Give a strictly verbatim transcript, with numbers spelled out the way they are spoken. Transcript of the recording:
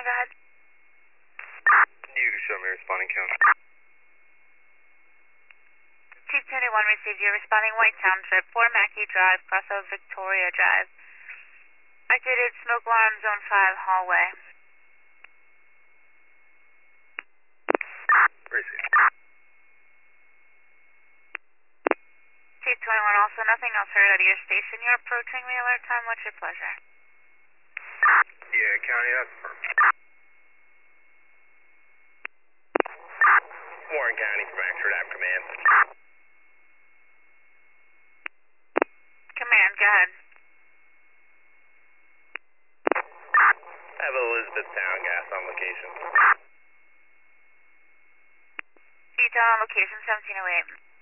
go ahead. You can show me responding count. Chief twenty-one received you responding White Township, four Mackey Drive, crossover Victoria Drive. Activated smoke alarm zone five hallway. Receive. Chief twenty-one, also nothing else heard out of your station. You're approaching the alert time. What's your pleasure? Yeah, County, that's perfect. Warren County from Amsterdam Command. Command, go ahead. I have Elizabethtown gas on location. Utah on location seventeen oh eight.